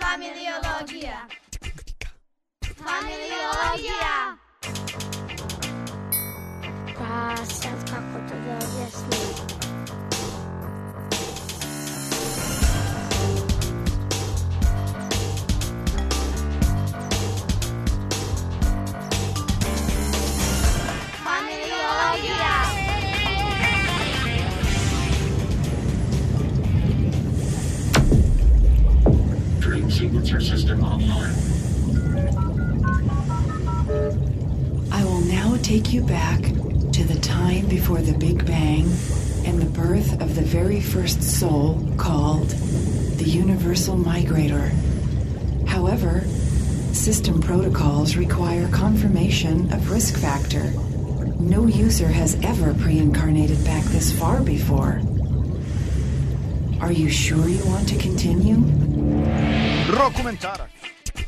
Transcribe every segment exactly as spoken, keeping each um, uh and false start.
Familiologija. Familiologija. Pa sad kako to da objasnim? Sequencer system online. I will now take you back to the time before the Big Bang and the birth of the very first soul called the Universal Migrator. However, system protocols require confirmation of risk factor. No user has ever pre-incarnated back this far before. Are you sure you want to continue? Rokumentara.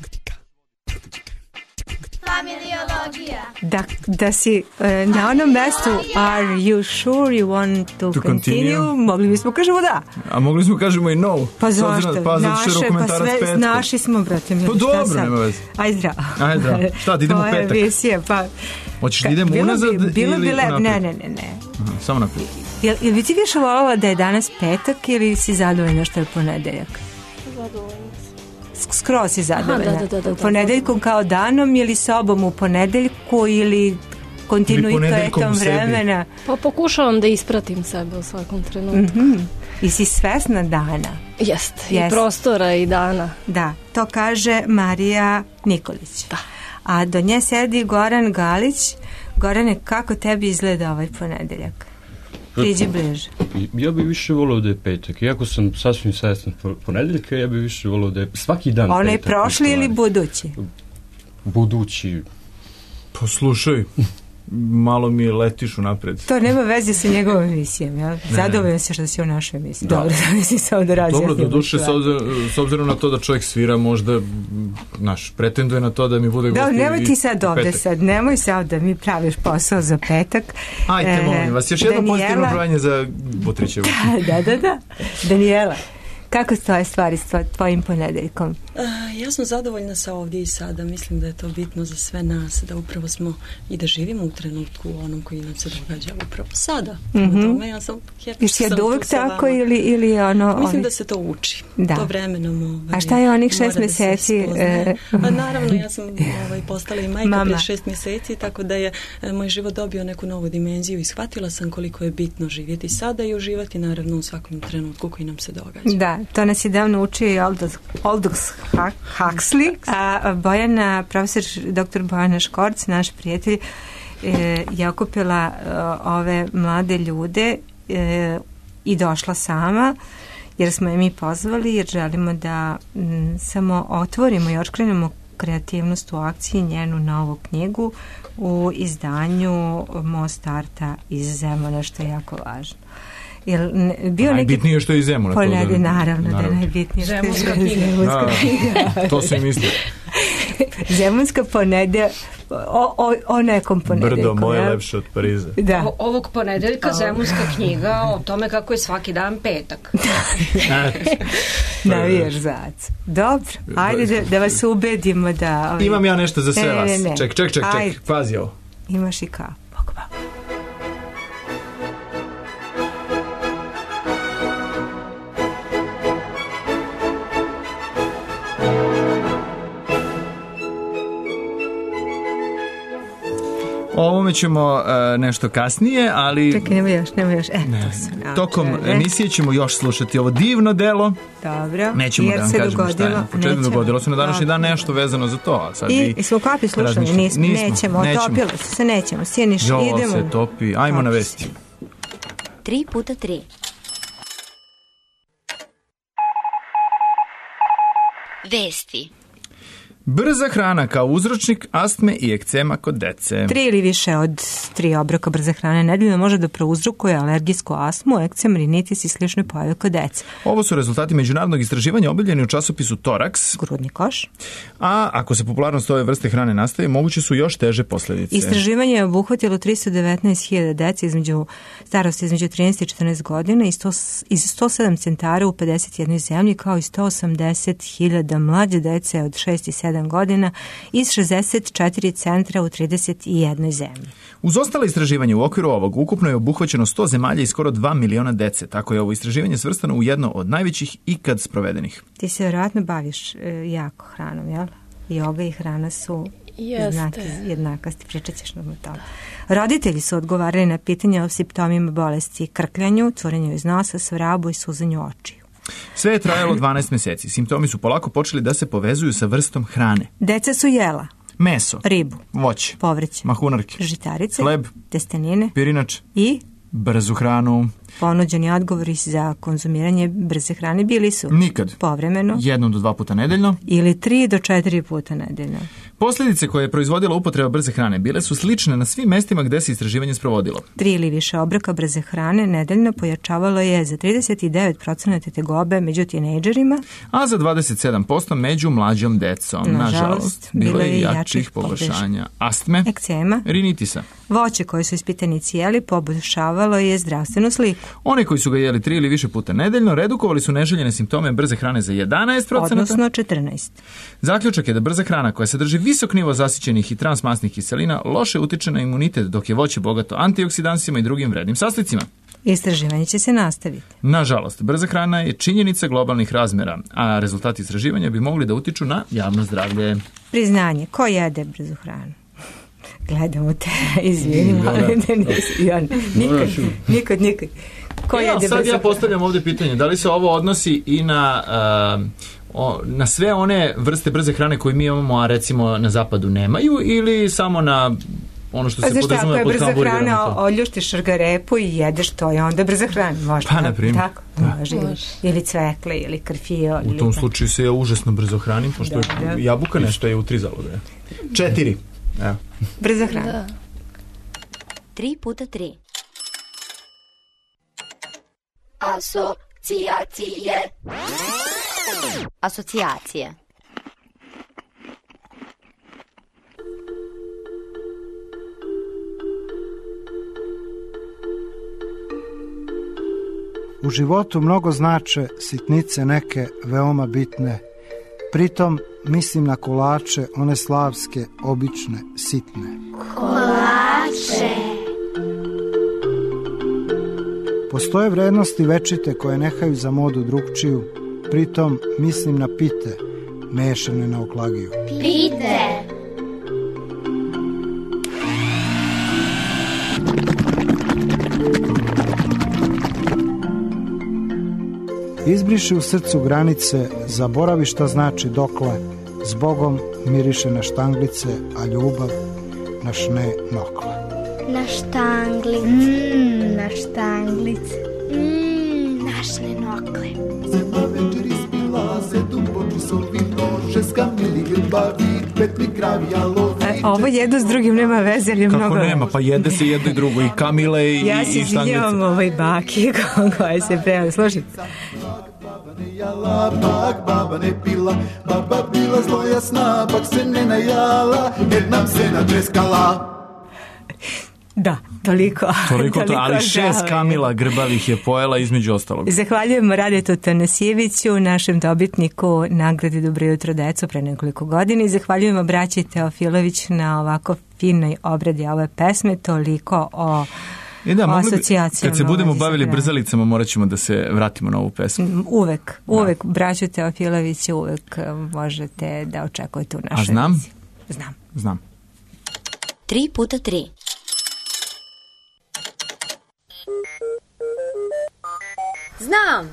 Familiologija. Da, da si uh, na onom mestu are you sure you want to, to continue? continue? Mogli bismo kažemo da. A mogli smo kažemo i no. Pa zašto? Pa naše, pa sve, naši smo, brate. Pa dobro, nema veze. Aj zdravo. Aj zdravo. Šta, da idemo petak? Visije, pa... Hoćeš da idemo unazad ili bilo bi lep, napred? ne, ne, ne, ne. Aha, samo napred. Jel, jel bi ti više volala da je danas petak ili si zadovoljna što je ponedeljak? Zadovoljna. Skroz si zadovoljna. Aha, da, da, da, da, ponedeljkom kao danom ili sobom u ponedeljku ili kontinuitetom vremena? Pa pokušavam da ispratim sebe u svakom trenutku. Mm-hmm. I si svesna dana? Jeste, Jest. i prostora i dana. Da, to kaže Marija Nikolić. Da. A do nje sedi Goran Galić. Gorane, kako tebi izgleda ovaj ponedeljak? Priđi bliže. Ja bih više volao da je petak. Iako sam sasvim svestan ponedeljka, ja bih više volao da je svaki dan Onaj petak. Onaj prošli ili budući? Budući. Poslušaj, malo mi letiš unapred. To nema veze sa njegovom emisijom, ja? Zadovoljno se što si u našoj emisiji. Da. Dobro, da mislim samo da razi. Dobro, do duše, s obzirom, s obzirom na to da čovjek svira, možda, naš, pretenduje na to da mi bude gosti. Da, nemoj ti sad ovde petak. sad, nemoj sad da mi praviš posao za petak. Ajte, e, molim vas, još jedno Daniela... pozitivno brojanje za Butrićevu. Da, da, da. Daniela, kako stoje stvari s tvojim ponedeljkom? Uh, ja sam zadovoljna sa ovdje i sada. Mislim da je to bitno za sve nas, da upravo smo i da živimo u trenutku u onom koji nam se događa upravo sada. Mm-hmm. Tome, ja sam happy što sam uvijek tako ili, ili ono... Mislim oni... da se to uči. Da. To vremenom... Ovaj, a šta je onih šest mjeseci? E... A naravno, ja sam ovaj, postala i majka prije šest mjeseci, tako da je e, moj život dobio neku novu dimenziju i shvatila sam koliko je bitno živjeti sada i uživati naravno u svakom trenutku koji nam se događa. Da, to nas je davno učio i Aldous, Aldous Huxley, a Bojana, profesor doktor Bojana Škorc, naš prijatelj, je okupila ove mlade ljude i došla sama, jer smo je mi pozvali, jer želimo da m, samo otvorimo i otkrenemo kreativnost u akciji, njenu novu knjigu u izdanju Most Arta iz Zemuna, što je jako važno. Jel, ne, bio najbitnije neki... što je iz Zemuna. Ponedi, da, naravno, naravno da je najbitnije. Zemunska knjiga. Zemunska knjiga. To se misli. Zemunska ponedje o, o, o nekom ponedeljku. Brdo moje ja? Lepše od Pariza. Da. O, ovog ponedeljka Zemunska knjiga o tome kako je svaki dan petak. Navijaš zac. Dobro, ajde da, da vas ubedimo da... Ovaj... Imam ja nešto za sve ne, vas. Ne, ne. Ček, ček, ček, ajde. ček. Pazi ovo. Imaš i kao. Bog, bog. O ovome ćemo uh, nešto kasnije, ali... Čekaj, nema još, nema još. E, ne. to su naučene. Tokom emisije ćemo još slušati ovo divno delo. Dobro. Nećemo jer da vam se kažemo dogodilo, šta je. Početno dogodilo se na današnji dan dobro. Nešto vezano za to. A sad I, i smo kapi slušali, nismo, nismo, nećemo, nećemo. otopilo se, se nećemo, sjeniš, jo, idemo. se topi, ajmo topi na vesti. Tri puta tri. Vesti. Brza hrana kao uzročnik astme i ekcema kod dece. Tri ili više od tri obroka brze hrane nedeljno može da prouzrokuje alergijsku astmu, ekcem, rinitis i slične pojave kod dece. Ovo su rezultati međunarodnog istraživanja objavljeni u časopisu Thorax. Grudni koš. A ako se popularnost ove vrste hrane nastavi, moguće su još teže posljedice. Istraživanje je obuhvatilo tristo devetnaest hiljada dece između starosti između trinaest i četrnaest godina i sto, iz sto sedam centara u pedeset jednoj zemlji, kao i sto osamdeset hiljada mlađe dece od šest i sedam godina iz šezdeset četiri centra u trideset jednoj zemlji. Uz ostale istraživanje u okviru ovog ukupno je obuhvaćeno sto zemalja i skoro dva miliona dece. Tako je ovo istraživanje svrstano u jedno od najvećih ikad sprovedenih. Ti se vjerojatno baviš e, jako hranom, jel? Joga i hrana su znaki jednakosti. Pričat ćeš nam o tome. Roditelji su odgovarali na pitanja o simptomima bolesti, krkljanju, curenju iz nosa, svrabu i suzanju očiju. Sve je trajalo dvanaest meseci. Simptomi su polako počeli da se povezuju sa vrstom hrane. Deca su jela meso, ribu, voće, povrće, mahunarke, žitarice, hleb, testenine, pirinač i brzu hranu. Ponuđeni odgovori za konzumiranje brze hrane bili su nikad, povremeno, jednom do dva puta nedeljno ili tri do četiri puta nedeljno. Posljedice koje je proizvodila upotreba brze hrane bile su slične na svim mestima gde se istraživanje sprovodilo. Tri ili više obroka brze hrane nedeljno pojačavalo je za trideset devet procenata tegobe među tinejdžerima, a za dvadeset sedam posto među mlađom decom. Nažalost, Nažalost bilo je jačih pogoršanja astme, ekcema, rinitisa. Voće koje su ispitanici jeli poboljšavalo je zdravstvenu sliku. Oni koji su ga jeli tri ili više puta nedeljno redukovali su neželjene simptome brze hrane za jedanaest procenata. Odnosno četrnaest. Zaključak je da brza hrana koja sadrži visok nivo zasićenih i transmasnih kiselina loše utiče na imunitet, dok je voće bogato antioksidansima i drugim vrednim sastojcima. Istraživanje će se nastaviti. Nažalost, brza hrana je činjenica globalnih razmera, a rezultati istraživanja bi mogli da utiču na javno zdravlje. Priznanje. Ko jede brzu hranu? Gledamo te, izvinim, ali da nisi. Ja, nikad, nikad, nikad. Ko ja, jede sad brzu ja postavljam ovdje pitanje, da li se ovo odnosi i na, uh, o, na sve one vrste brze hrane koje mi imamo, a recimo na zapadu nemaju, ili samo na ono što se podrazumeva pod hamburgerom? Ako je brza hrana, oljuštiš šargarepu i jedeš to, i onda brza hrana. Možda, pa, na primjer. Tako, može. Ili, ili cvekle, ili krfio. U tom slučaju se ja užasno brzo hranim, pošto da, je jabuka nešto je u tri zalogaja. Četiri. Evo. Brza hrana. Da. Tri puta tri. Asocijacije. Asocijacije. U životu mnogo znače sitnice neke veoma bitne. Pritom mislim na kolače, one slavske, obične, sitne. Kolače. Postoje vrednosti večite koje nehaju za modu drugčiju. Pritom mislim na pite, mešane na oklagiju. Pite. Izbriši u srcu granice, zaboravi šta znači dokle, zbogom miriše na štanglice, a ljubav na šne nokle. Na štanglice, mm, na štanglice, mm, na šne nokle. Sedma večer ispila se duboči sol vino, šeska mili ljubavi, pet mi kravi alovi. E, ovo jedu s drugim nema veze, ali je kako mnogo... Kako nema, pa jede se jedno i drugo, i kamile i, ja i štanglice. Ja se izvinjavam ovoj baki koja se prema, slušajte. Baba ne jala, bak baba ne pila, baba bila zlojasna, bak se ne najala, jer nam se načeskala. Da, toliko. Toliko to, ali šest kamila grbavih je pojela između ostalog. Zahvaljujemo Radetu Tanasijeviću, našem dobitniku nagrade Dobro jutro deco pre nekoliko godina, i zahvaljujemo braći Teofilović na ovako finoj obradi ove pesme, toliko o... I da, mogli bi, kad se budemo bavili brzalicama, morat ćemo da se vratimo na ovu pesmu. Uvek, uvek, da. Braću Teofilović, uvek možete da očekujete u našoj A znam? emisiji. Znam. Znam. Tri puta tri. Znam.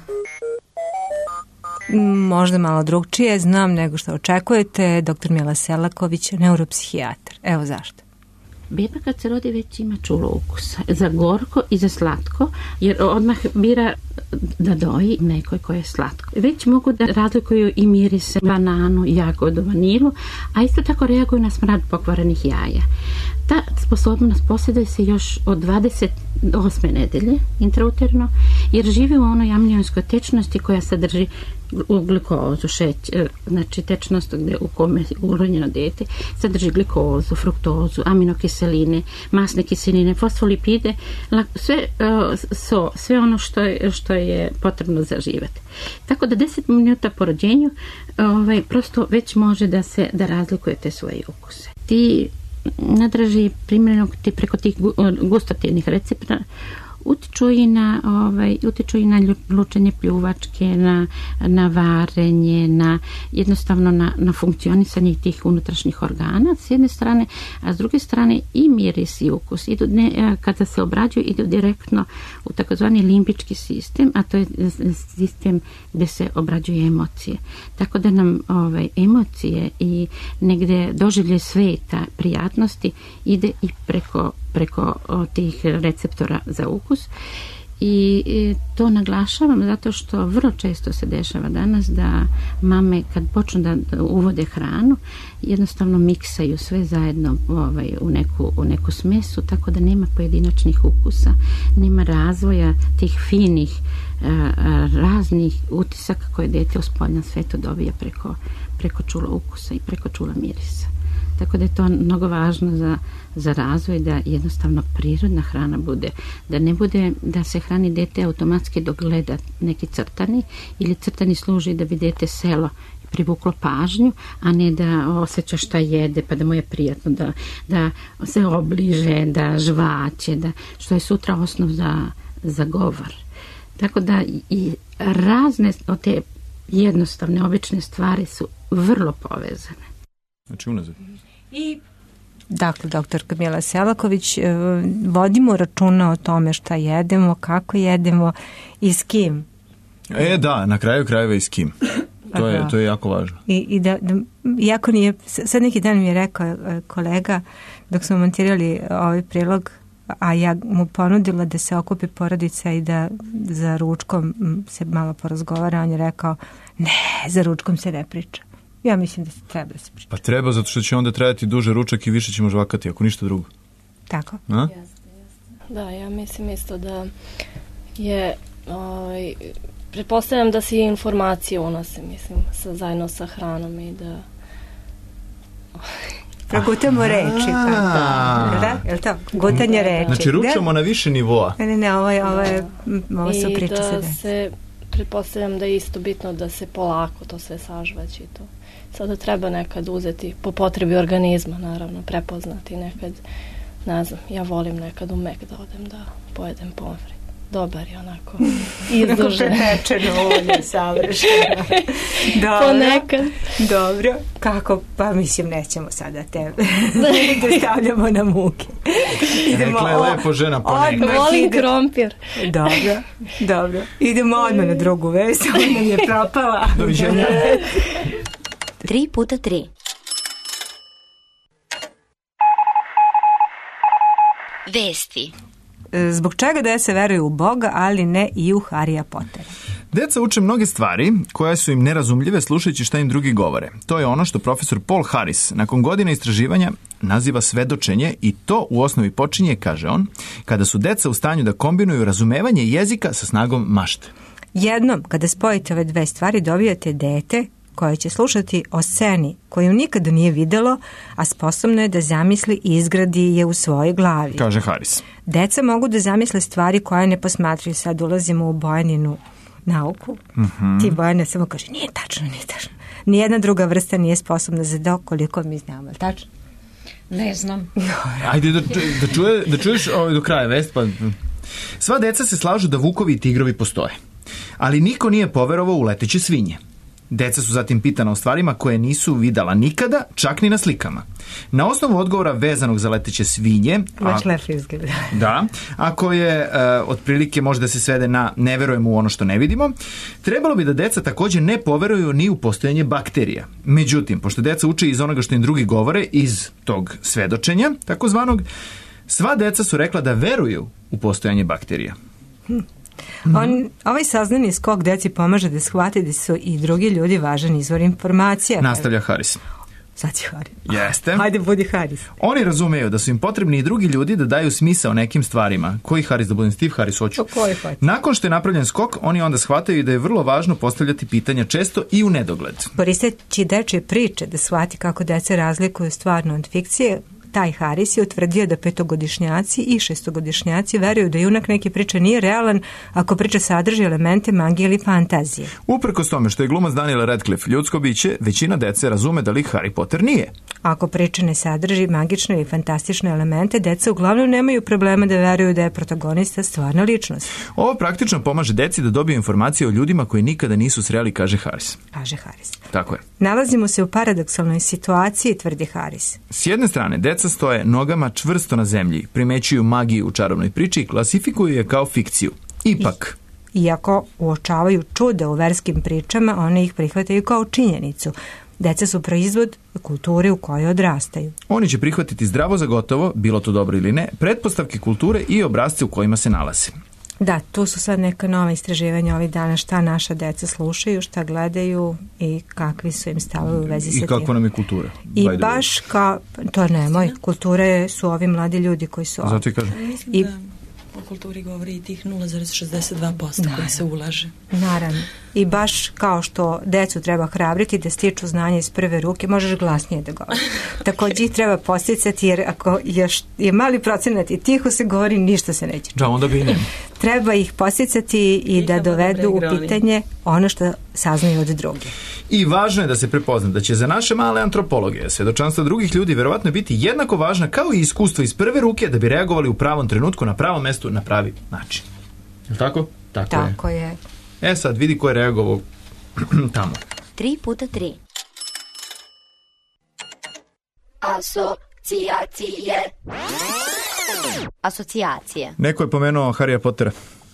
Možda malo drugčije, znam nego što očekujete. Doktor Mila Selaković, neuropsihijatar. Evo zašto. beba kad se rodi već ima čulo ukusa za gorko i za slatko, jer odmah bira da doji nekoj koje je slatko. Već mogu da razlikuju i mirise bananu, jagodu, vanilu, a isto tako reaguju na smrad pokvarenih jaja. Ta sposobnost posjeduje se još od dvadeset osme nedelje intrauterno, jer živi u onoj amnionskoj tečnosti koja sadrži u glikozu, šećer, znači tečnost gdje u kome je uronjeno dete, sadrži glikozu, fruktozu, aminokiseline, masne kiseline, fosfolipide, sve, so, sve ono što je, što je potrebno za život. Tako da deset minuta po rođenju ovaj, prosto već može da se da razlikujete svoje ukuse. Ti nadraži primjerno ti preko tih gustativnih receptora utiču i na, ovaj, utiču i na lučenje pljuvačke, na, na varenje, na jednostavno na, na funkcionisanje tih unutrašnjih organa s jedne strane, a s druge strane i miris i ukus idu ne, kada se obrađuju idu direktno u takozvani limbički sistem, a to je sistem gdje se obrađuju emocije. Tako da nam ovaj, emocije i negdje doživlje sveta, prijatnosti ide i preko preko tih receptora za ukus i to naglašavam zato što vrlo često se dešava danas da mame kad počnu da uvode hranu jednostavno miksaju sve zajedno ovaj, u, neku, u neku smesu, tako da nema pojedinačnih ukusa, nema razvoja tih finih a, raznih utisaka koje dete u spoljnom svetu dobija preko, preko čula ukusa i preko čula mirisa. Tako da je to mnogo važno za, za razvoj, da jednostavno prirodna hrana bude, da ne bude da se hrani dete automatski dok gleda neki crtani ili crtani služi da bi dete selo privuklo pažnju, a ne da osjeća šta jede pa da mu je prijatno, da, da se obliže, da žvaće, da, što je sutra osnov za, za govor. Tako da i razne od te jednostavne, obične stvari su vrlo povezane. Znači unazad. I dakle, doktor Kamila Selaković, vodimo računa o tome šta jedemo, kako jedemo i s kim. E da, na kraju krajeva i s kim. To je, to je jako važno. I, i da, da, jako nije, sad neki dan mi je rekao kolega dok smo montirali ovaj prilog, a ja mu ponudila da se okupi porodica i da za ručkom se malo porazgovara, on je rekao ne, za ručkom se ne priča. Ja mislim da se treba da se priča. Pa treba, zato što će onda trajati duže ručak i više ćemo žvakati, ako ništa drugo. Tako? Jasne, jasne. Da, ja mislim isto da je, ovaj, pretpostavljam da se i informacije unose, mislim, sa, zajedno sa hranom i da... Progutamo reči, pa. Da, je li to? Gutanje reči. Znači, ručamo na više nivoa. Ne, ne, ne, ovo je, ovo je, ovo su i priče da se se, pretpostavljam da je isto bitno da se polako to sve sažvaći i to. Sada treba nekad uzeti po potrebi organizma, naravno, prepoznati nekad, ne znam, ja volim nekad u Mek da odem da pojedem pomfrit. Dobar je onako izdužen. Onako prepečeno ulje, savršeno. Dobro. Ponekad. Dobro. Kako? Pa mislim, nećemo sada te da stavljamo na muke. Rekla je lepo žena ponekad. Volim krompir. Dobro, dobro. Idemo odmah na drugu vest. Ona mi je propala. Doviđenja. Tri puta tri. Vesti. Zbog čega da se veruje u Boga, ali ne i u Harrya Pottera? Deca uče mnoge stvari koje su im nerazumljive slušajući šta im drugi govore. To je ono što profesor Paul Harris nakon godina istraživanja naziva svedočenje i to u osnovi počinje, kaže on, kada su deca u stanju da kombinuju razumevanje jezika sa snagom mašte. Jednom, kada spojite ove dve stvari, dobijate dete koje će slušati o sceni koju nikada nije videlo, a sposobno je da zamisli i izgradi je u svojoj glavi. Kaže Harris. Deca mogu da zamisle stvari koje ne posmatraju. Sad ulazimo u Bojaninu nauku. Mm-hmm. Ti Bojana samo kaže, nije tačno, nije tačno. Nijedna druga vrsta nije sposobna za to koliko mi znamo. Tačno? Ne znam. Ajde da, da, čuje, da čuješ ovaj do kraja vest. Pa... Sva deca se slažu da vukovi i tigrovi postoje. Ali niko nije poverovao u leteće svinje. Deca su zatim pitana o stvarima koje nisu videla nikada, čak ni na slikama. Na osnovu odgovora vezanog za leteće svinje, a, da, a koje e, otprilike može da se svede na ne verujemo u ono što ne vidimo, trebalo bi da deca također ne poveruju ni u postojanje bakterija. Međutim, pošto deca uče iz onoga što im drugi govore, iz tog svedočenja, takozvanog, sva deca su rekla da veruju u postojanje bakterija. Hm. On, ovaj saznani skok deci pomaže da shvati da su i drugi ljudi važan izvor informacija. Nastavlja Haris. Sad si Haris. Jeste. Hajde, budi Haris. Oni razumeju da su im potrebni i drugi ljudi da daju smisao nekim stvarima. Koji Haris da budem? Steve Haris, hoću. Koji hoću. Nakon što je napravljen skok, oni onda shvataju da je vrlo važno postavljati pitanja često i u nedogled. Koristeći dečje priče da shvati kako deca razlikuju stvarno od fikcije, taj Haris je utvrdio da petogodišnjaci i šestogodišnjaci veruju da junak neke priče nije realan ako priča sadrži elemente magije ili fantazije. Uprkos tome što je glumac Daniel Radcliffe ljudsko biće, većina dece razume da lik Harry Potter nije. Ako priča ne sadrži magične i fantastične elemente, deca uglavnom nemaju problema da veruju da je protagonista stvarna ličnost. Ovo praktično pomaže deci da dobiju informacije o ljudima koji nikada nisu sreli, kaže Haris. Kaže Haris. Tako je. Nalazimo se u paradoksalnoj situaciji, tvrdi Haris. S jedne strane, deca stoje nogama čvrsto na zemlji, primećuju magiju u čarobnoj priči i klasifikuju je kao fikciju. Ipak... Iako uočavaju čuda u verskim pričama, one ih prihvataju kao činjenicu. Deca su proizvod kulture u kojoj odrastaju. Oni će prihvatiti zdravo za gotovo, bilo to dobro ili ne, pretpostavke kulture i obrasce u kojima se nalaze. Da, tu su sad neka nova istraživanja ovih dana, šta naša deca slušaju, šta gledaju i kakvi su im stavovi u vezi sa tim. I kakva nam je kultura. I baš kao, to nemoj, kulture su ovi mladi ljudi koji su... Zato i kažem. Mislim da o kulturi govori i tih nula zarez šezdeset dva posto koje se ulaže. Naravno. I baš kao što decu treba hrabriti da stiču znanje iz prve ruke, možeš glasnije da govori. Također ih treba posticati, jer ako još je mali procenat i tiho se govori, ništa se neće čuti. Da, onda bi ne. Treba ih posticati i, I da dovedu u pitanje ono što saznaju od drugih. I važno je da se prepozna da će za naše male antropologe svedočanstva drugih ljudi verovatno biti jednako važna kao i iskustvo iz prve ruke da bi reagovali u pravom trenutku, na pravom mestu, na pravi način. Je tako? Tako, Tako je. je. E sad, vidi ko je reagovao tamo. Tri puta tri. Asocijacije. Asocijacije. Neko je pomenuo Harrya Pottera.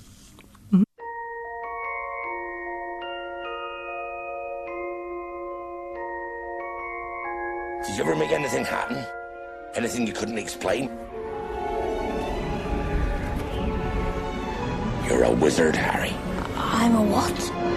Did you ever make anything happen? Anything you couldn't explain? You're a wizard, Harry. I'm a what?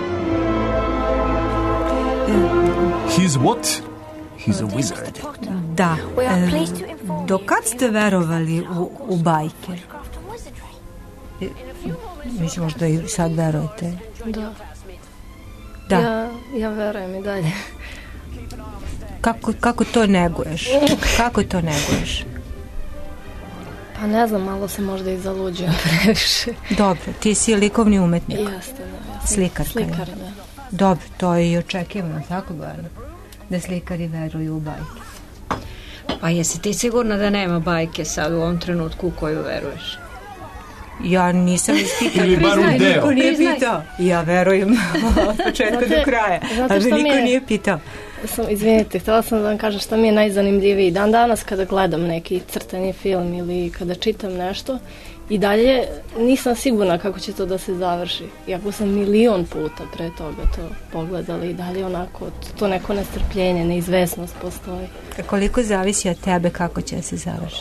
He's what? He's a wizard. Da. E, do kad ste verovali u, u bajke? E, mislim, možda i sad verujete. Da. Da. Ja, ja verujem i dalje. Kako, kako to neguješ? Kako to neguješ? Pa ne znam, malo se možda i zaluđujem previše. Dobro, ti si likovni umetnik. Jeste, da. Ja Slikarka. Slikar, da. Dobro, to je i očekivano, tako gledano, da slikari veruju u bajke. Pa jesi ti sigurna da nema bajke sad u ovom trenutku u koju veruješ? Ja nisam ispitala. Ili bar u deo. Niko nije pitao. Ja verujem od početka do kraja. Ali niko je, nije pitao. Sam, izvinite, htjela sam da vam kažem što mi je najzanimljiviji. Dan danas kada gledam neki crtani film ili kada čitam nešto, i dalje nisam sigurna kako će to da se završi. Iako sam milion puta pre toga to pogledala, i dalje onako to neko nestrpljenje, neizvesnost postoji. A koliko zavisi od tebe kako će se završi?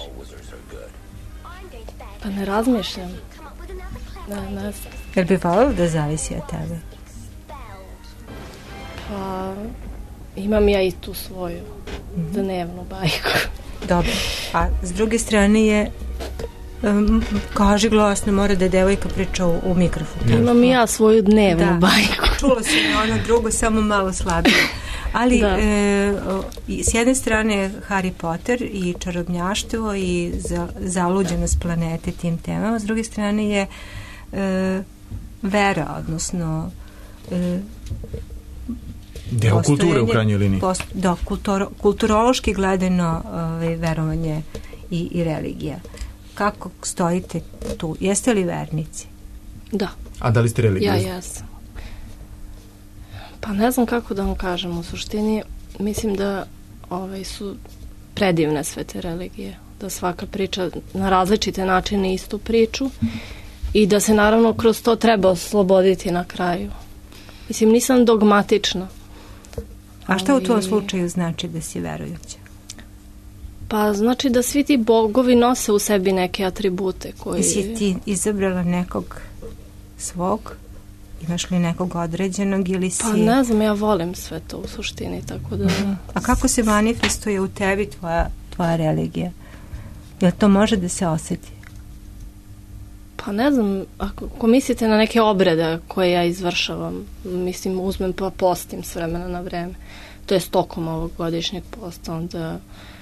Pa ne razmišljam. Ne, ne znam. Jel bi volila da zavisi od tebe? Pa imam ja i tu svoju mm-hmm. dnevnu bajku. Dobro. A s druge strane je um, kaži glasno, mora da je devojka priča u, u mikrofon. Imam i ja svoju dnevnu da. bajku. Čula sam je ono drugo, samo malo slabije. Ali e, s jedne strane Harry Potter i čarobnjaštvo i za, zaluđenost planete tim temama, s druge strane je e, vera, odnosno e, deo kulture u krajnjoj liniji. Post, da, kulturo, kulturološki gledano ove, verovanje i, i religija. Kako stojite tu? Jeste li vernici? Da. A da li ste religiozni? Ja jesam. Pa ne znam kako da vam kažem, u suštini mislim da ovaj, su predivne sve te religije, da svaka priča na različite načine istu priču i da se naravno kroz to treba osloboditi na kraju. Mislim, nisam dogmatična. A šta u tom slučaju znači da si verujuća? Pa znači da svi ti bogovi nose u sebi neke atribute koji... I si ti izabrala nekog svog? Imaš li nekog određenog ili si... Pa ne znam, ja volim sve to u suštini, tako da... Uh-huh. A kako se manifestuje u tebi tvoja, tvoja religija? Jel to može da se osjeti? Pa ne znam, ako, ako mislite na neke obrede koje ja izvršavam, mislim, uzmem pa postim s vremena na vreme. To je tokom ovog godišnjeg posta, onda...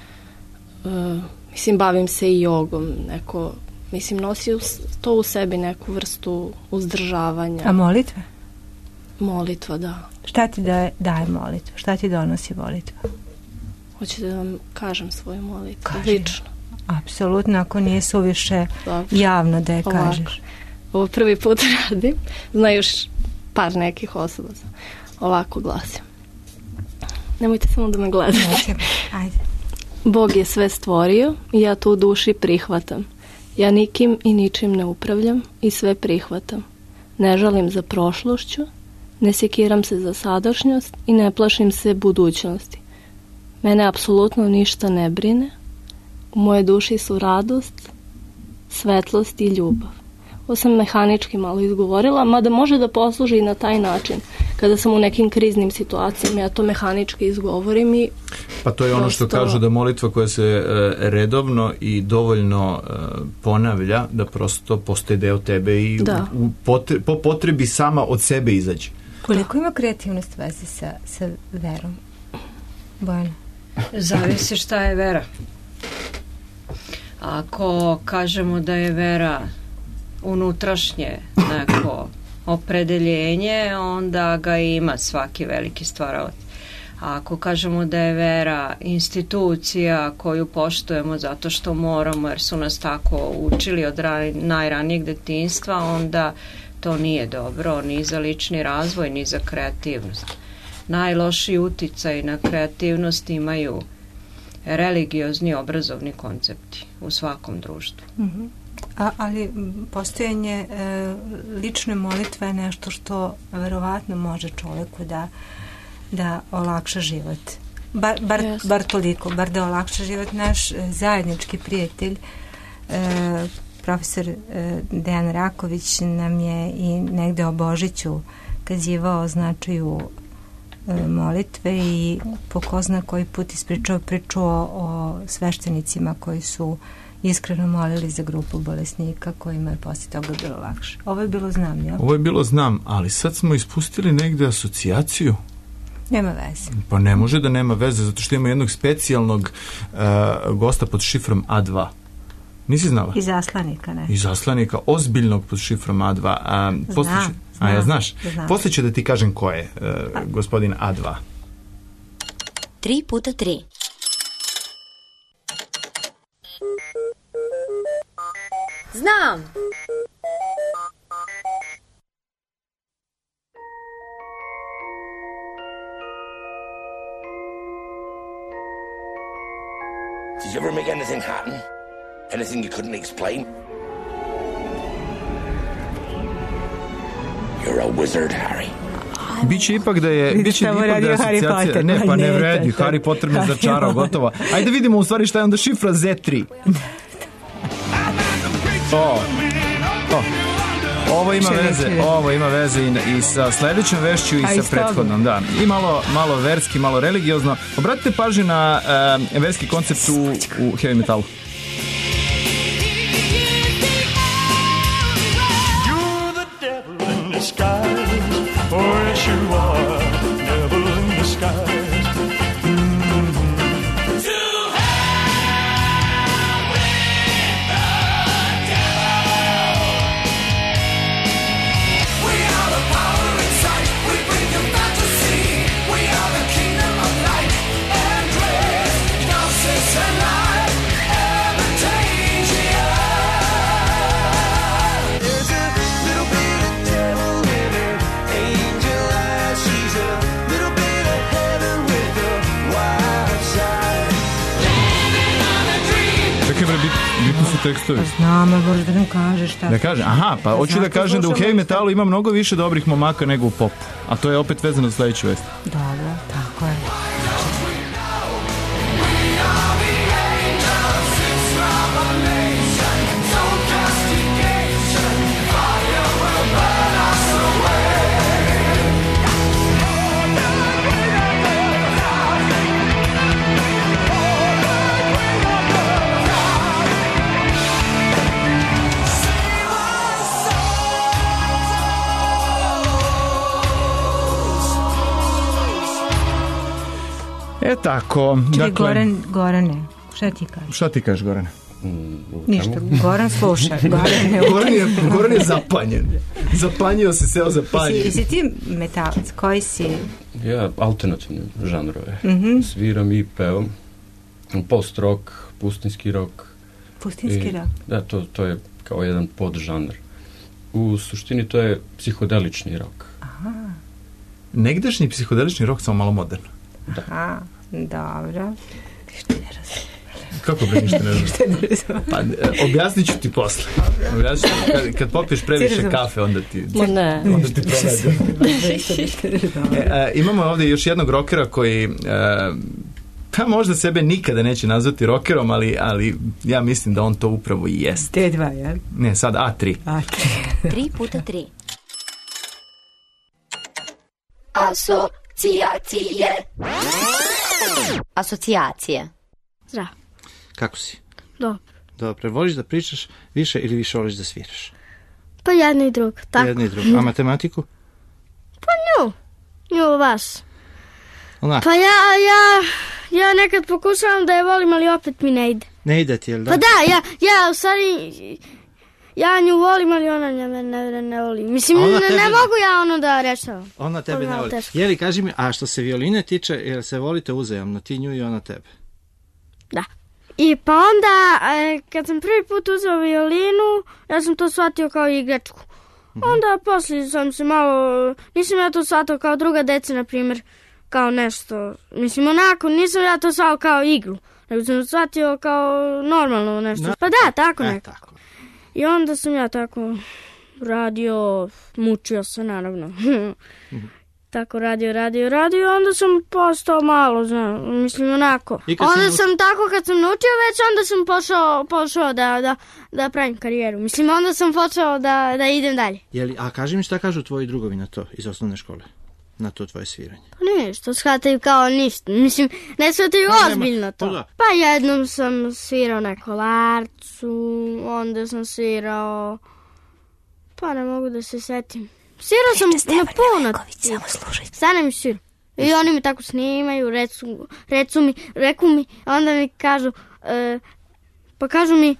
Uh, mislim, bavim se i jogom, neko... Mislim, nosi to u sebi neku vrstu uzdržavanja. A molitva? Molitva, da. Šta ti daje, daje molitva? Šta ti donosi molitva? Hoćete da vam kažem svoju molitvu? Kaži. Lično. Apsolutno, ako nije suviše Dobro. Javno da je Ovako. kažeš. Ovo prvi put radim. Znaju još par nekih osoba. Ovako glasim. Nemojte samo da me gledate. Ajde. Bog je sve stvorio i ja to u duši prihvatam. Ja nikim i ničim ne upravljam i sve prihvatam. Ne žalim za prošlošću, ne sekiram se za sadašnjost i ne plašim se budućnosti. Mene apsolutno ništa ne brine. U moje duši su radost, svetlost i ljubav. Ovo sam mehanički malo izgovorila, mada može da posluži i na taj način. Kada sam u nekim kriznim situacijama, ja to mehanički izgovorim i... Pa to je ono što kažu da molitva koja se e, redovno i dovoljno e, ponavlja, da prosto postaje deo tebe i u, u potre, po potrebi sama od sebe izađe. Koliko ima kreativnost veze sa, sa verom? Bojana? Zavisi šta je vera. Ako kažemo da je vera unutrašnje neko opredeljenje, onda ga ima svaki veliki stvaralac. A ako kažemo da je vera institucija koju poštujemo zato što moramo, jer su nas tako učili od rani, najranijeg detinjstva, onda to nije dobro ni za lični razvoj, ni za kreativnost. Najlošiji uticaj na kreativnost imaju religiozni obrazovni koncepti u svakom društvu. Mm-hmm. A, ali postojanje e, lične molitve je nešto što verovatno može čoveku da, da olakša život. Bar, bar, yes. bar toliko, bar da olakša život. Naš e, zajednički prijatelj, e, profesor e, Dejan Raković, nam je i negde o Božiću kazivao o značaju e, molitve i po ko zna koji put ispričao priču o, o sveštenicima koji su iskreno molili za grupu bolesnika kojima je poslije toga bilo lakše. Ovo je bilo znam, jel? Ovo je bilo znam, ali sad smo ispustili negde asocijaciju. Nema veze. Pa ne može da nema veze, zato što ima jednog specijalnog uh, gosta pod šifrom A dva. Nisi znala? Iz Aslanika, ne. Iz Aslanika, ozbiljnog pod šifrom A dva. A, znam, će, znam. A ja znaš? Znam. Poslije ću da ti kažem ko je uh, gospodin A dva. Tri puta tri. Znam! Did you ever make anything happen? Anything you couldn't explain? You're a wizard, Harry. Biće ipak da je biće ipak da je asocijacija. Ne, pa ne vredi. Harry Potter me začarao, gotovo. Ajde vidimo u stvari šta je onda šifra Z tri. O, o, ovo ima veze, ovo ima veze i, i sa sledećom vešću i sa prethodnom, da. I malo, malo verski, malo religiozno. Obratite pažnju na uh, verski koncept u, u heavy metalu. You're the devil in disguise, oh yes you are, devil in disguise. Bitno su tekstovi. Pa znam, ali možeš da nam kažeš šta. Da kažem, aha, pa hoću da kažem da u heavy metalu ima mnogo više dobrih momaka nego u popu. A to je opet vezano za sledeću vest. Dobro, tako je. E tako. Čili dakle, Goran, Gorane, šta ti kažeš? Šta ti kažeš, Gorane? Ništa, Goran sluša. Goran je, Goran je, Goran je zapanjen. Zapanjio se, seo za panje. Jesi, jesi ti metalac? Koji si? Ja alternativne žanrove. Mm-hmm. Sviram i pevam. Post-rock, pustinski rock. Pustinski I, rock? Da, to, to je kao jedan podžanr. U suštini to je psihodelični rock. Aha. Negdašnji psihodelični rock, samo malo moderno. Da. Aha, dobro. Ništa ne razumijem. Kako bre ništa ne razumijem? Ništa ne razumijem. Pa, objasnit ću ti posle. Objasnit ću ti, kad, kad popiješ previše kafe, onda ti... Ma ne. Onda ti e, imamo ovdje još jednog rokera koji... E, pa možda sebe nikada neće nazvati rokerom, ali, ali ja mislim da on to upravo i jest. T dva, jel? Ne, sad A tri. A tri. Tri puta tri. Asocijacije. Asocijacije. Zdravo. Kako si? Dobro. Dobro. Voliš da pričaš više ili više voliš da sviraš? Pa jedno i drugo, tako. Jedno i drugo. A matematiku? Pa nju. Nju vas. Onako. Pa ja, ja, ja nekad pokušavam da je volim, ali opet mi ne ide. Ne ide ti, jel da? Pa da, ja, ja u stvari, ja nju volim, ali ona ne, ne, ne, ne voli. Mislim, ne, ne ne mogu ja ono da rešavam. Ona tebe ne voli. Teško. Jeli, kaži mi, a što se violine tiče, jel se volite uzajamno, ti nju i ona tebe? Da. I pa onda, kad sam prvi put uzeo violinu, ja sam to shvatio kao igračku. Onda poslije sam se malo, nisam ja to shvatio kao druga deca, na primjer, kao nešto, mislim onako, nisam ja to shvatio kao igru, nego sam shvatio kao normalno nešto. No. Pa da, tako nekako. E, tako. I onda sam ja tako radio, mučio se naravno. Tako radio, radio, radio, onda sam postao malo, znam, mislim onako. Onda sam nuč... tako kad sam naučio već, onda sam pošao, pošao da, da, da pravim karijeru. Mislim, onda sam počeo da, da idem dalje. Jeli, a kaži mi šta kažu tvoji drugovi na to iz osnovne škole? Na to tvoje sviranje? Pa ništa, shvataju kao ništa. Mislim, ne shvataju no, ozbiljno to. Pa, pa jednom sam svirao na kolarcu, onda sam svirao, pa ne mogu da se setim. Svirao sam na puno. Stane mi svira. I oni mi tako snimaju, recu, recu mi, reku mi, onda mi kažu, e, pa kažu mi